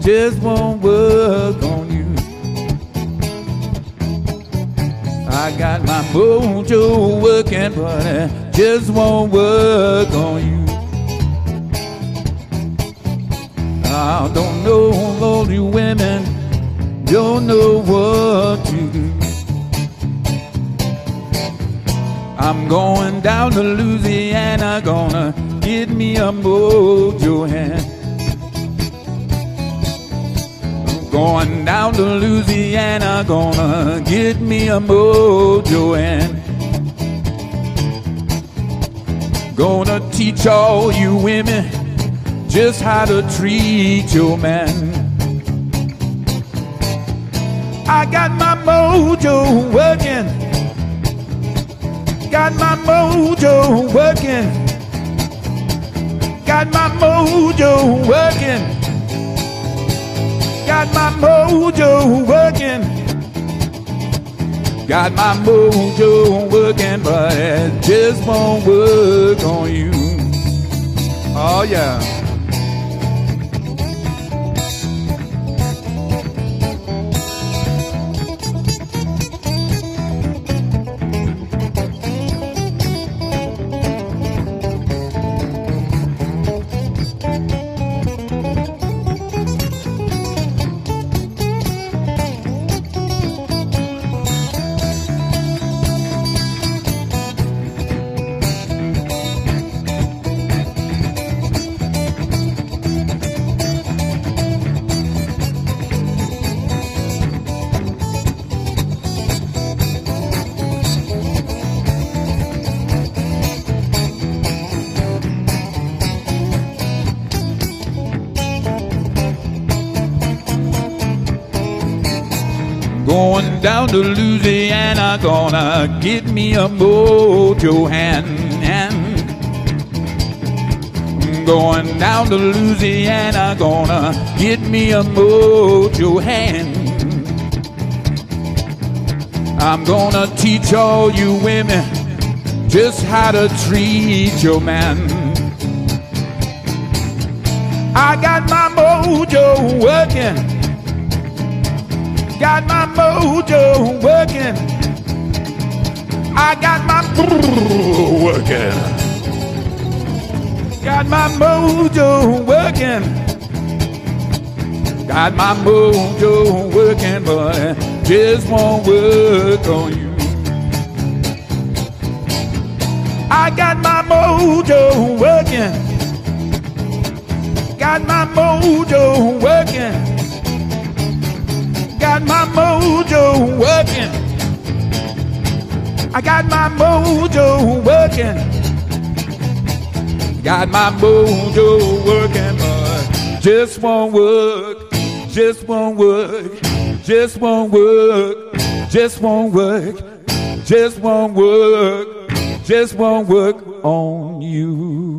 just won't work on you. I got my mojo working, but it just won't work on you. I don't know all you women don't know what to do. I'm going down to Louisiana, gonna get me a mojo hand. I'm going down to Louisiana, gonna get me a mojo hand. Gonna teach all you women just how to treat your man. I got my mojo working, got my mojo working, got my mojo working, got my mojo working, got my mojo working, but it just won't work on you. Oh yeah. Going down to Louisiana, gonna get me a mojo hand. Going down to Louisiana, gonna get me a mojo hand. I'm gonna teach all you women just how to treat your man. I got my mojo working, got my mojo working, I got my working, got my mojo working, got my mojo working, but it just won't work on you. I got my mojo working, got my mojo working, got my mojo working, I got my mojo working, got my mojo working, but just won't work, just won't work, just won't work, just won't work, just won't work, just won't work on you.